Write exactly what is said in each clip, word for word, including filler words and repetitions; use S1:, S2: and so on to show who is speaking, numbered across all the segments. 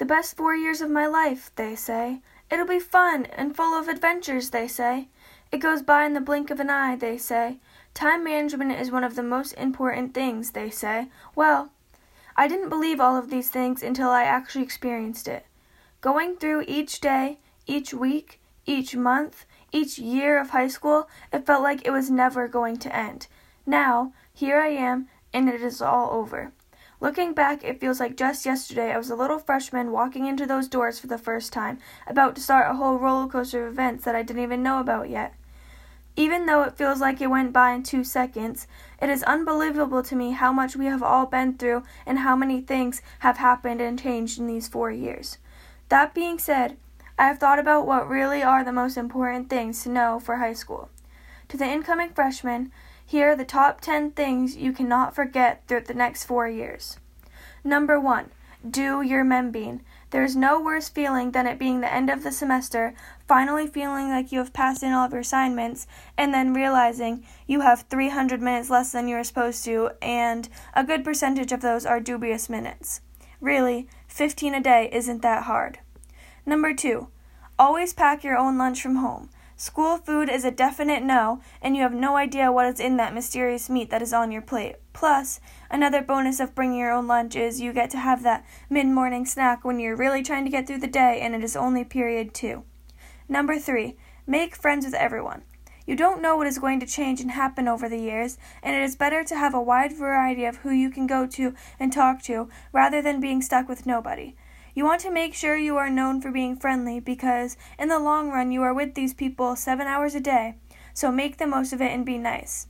S1: The best four years of my life, they say. It'll be fun and full of adventures, they say. It goes by in the blink of an eye, they say. Time management is one of the most important things, they say. Well, I didn't believe all of these things until I actually experienced it. Going through each day, each week, each month, each year of high school, it felt like it was never going to end. Now, here I am, and it is all over. Looking back, it feels like just yesterday I was a little freshman walking into those doors for the first time, about to start a whole roller coaster of events that I didn't even know about yet. Even though it feels like it went by in two seconds, it is unbelievable to me how much we have all been through and how many things have happened and changed in these four years. That being said, I have thought about what really are the most important things to know for high school. To the incoming freshmen, here are the top ten things you cannot forget throughout the next four years. Number one, do your membing. There is no worse feeling than it being the end of the semester, finally feeling like you have passed in all of your assignments, and then realizing you have three hundred minutes less than you are supposed to, and a good percentage of those are dubious minutes. Really, fifteen a day isn't that hard. Number two, always pack your own lunch from home. School food is a definite no, and you have no idea what is in that mysterious meat that is on your plate. Plus, another bonus of bringing your own lunch is you get to have that mid-morning snack when you're really trying to get through the day and it is only period two. Number three, make friends with everyone. You don't know what is going to change and happen over the years, and it is better to have a wide variety of who you can go to and talk to rather than being stuck with nobody. You want to make sure you are known for being friendly because, in the long run, you are with these people seven hours a day, so make the most of it and be nice.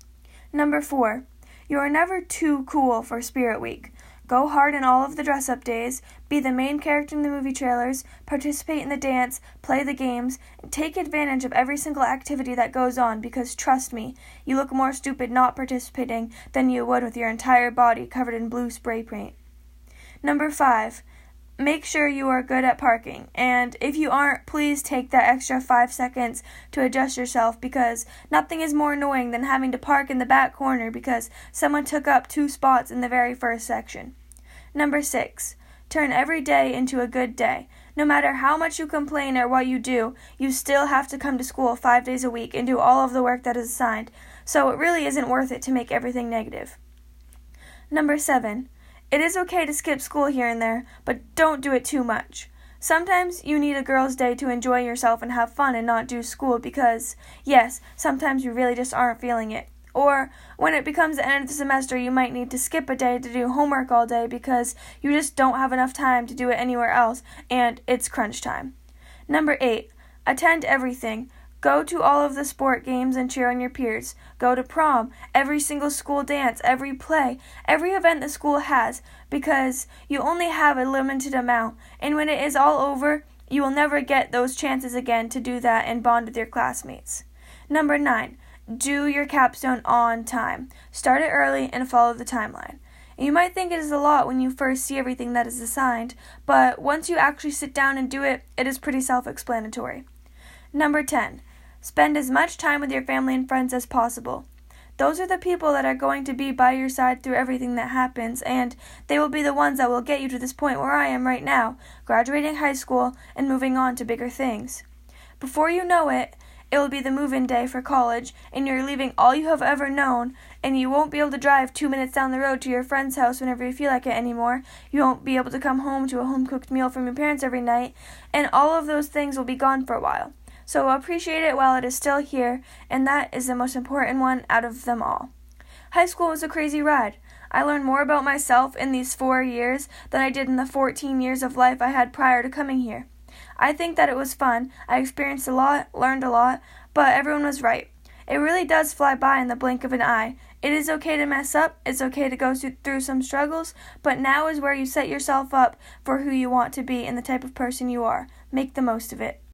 S1: Number four, you are never too cool for Spirit Week. Go hard in all of the dress-up days, be the main character in the movie trailers, participate in the dance, play the games, and take advantage of every single activity that goes on because, trust me, you look more stupid not participating than you would with your entire body covered in blue spray paint. Number five, make sure you are good at parking, and if you aren't, please take that extra five seconds to adjust yourself because nothing is more annoying than having to park in the back corner because someone took up two spots in the very first section. Number six, turn every day into a good day. No matter how much you complain or what you do, you still have to come to school five days a week and do all of the work that is assigned, so it really isn't worth it to make everything negative. Number seven, it is okay to skip school here and there, but don't do it too much. Sometimes you need a girl's day to enjoy yourself and have fun and not do school because, yes, sometimes you really just aren't feeling it. Or, when it becomes the end of the semester, you might need to skip a day to do homework all day because you just don't have enough time to do it anywhere else, and it's crunch time. Number eight, attend everything. Go to all of the sport games and cheer on your peers. Go to prom, every single school dance, every play, every event the school has, because you only have a limited amount, and when it is all over, you will never get those chances again to do that and bond with your classmates. Number nine, do your capstone on time. Start it early and follow the timeline. You might think it is a lot when you first see everything that is assigned, but once you actually sit down and do it, it is pretty self-explanatory. Number ten, spend as much time with your family and friends as possible. Those are the people that are going to be by your side through everything that happens, and they will be the ones that will get you to this point where I am right now, graduating high school and moving on to bigger things. Before you know it, it will be the move-in day for college, and you're leaving all you have ever known, and you won't be able to drive two minutes down the road to your friend's house whenever you feel like it anymore. You won't be able to come home to a home-cooked meal from your parents every night, and all of those things will be gone for a while. So appreciate it while it is still here, and that is the most important one out of them all. High school was a crazy ride. I learned more about myself in these four years than I did in the fourteen years of life I had prior to coming here. I think that it was fun. I experienced a lot, learned a lot, but everyone was right. It really does fly by in the blink of an eye. It is okay to mess up, it's okay to go through some struggles, but now is where you set yourself up for who you want to be and the type of person you are. Make the most of it.